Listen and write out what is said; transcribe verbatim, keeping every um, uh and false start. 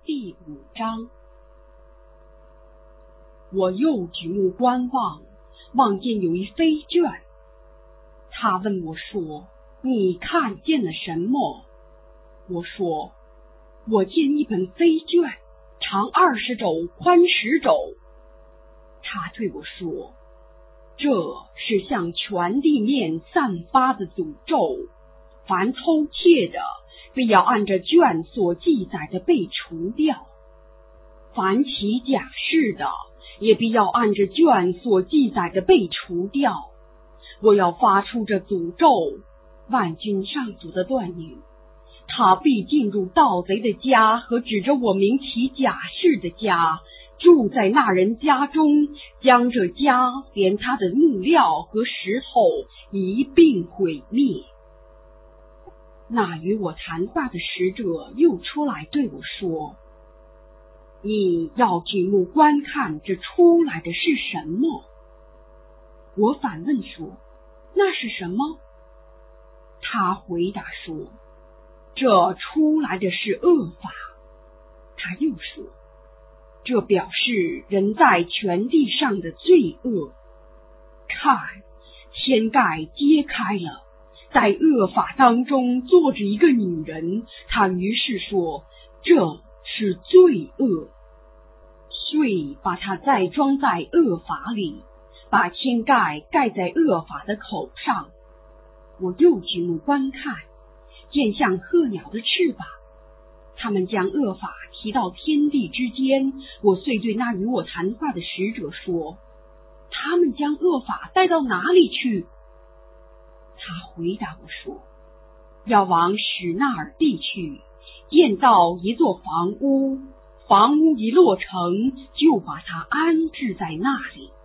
第五章。我又举目观望，望见有一飞卷。他问我说：“你看见了什么？”我说：“我见一本飞卷，长二十肘，宽十肘。”他对我说：“这是向全地面散发的诅咒，凡偷窃的，必要按着卷所记载的被除掉；凡起假誓的，也必要按着卷所记载的被除掉。我要发出这诅咒，万军上主的断语，他必进入盗贼的家和指着我名起假誓的家，住在那人家中，将这家连他的木料和石头一并毁灭。”那与我谈话的使者又出来对我说：“你要举目观看这出来的是什么？”我反问说：“那是什么？”他回答说：“这出来的是恶法。”他又说：“这表示人在全地上的罪恶。看，天盖揭开了，在恶法当中坐着一个女人，她于是说这是罪恶，遂把她再装在恶法里，把天盖盖在恶法的口上。我又举目观看，见像鹤鸟的翅膀，他们将恶法提到天地之间。我遂对那与我谈话的使者说：“他们将恶法带到哪里去？”他回答我说：“要往史纳尔地去，建造一座房屋，房屋一落成，就把它安置在那里。”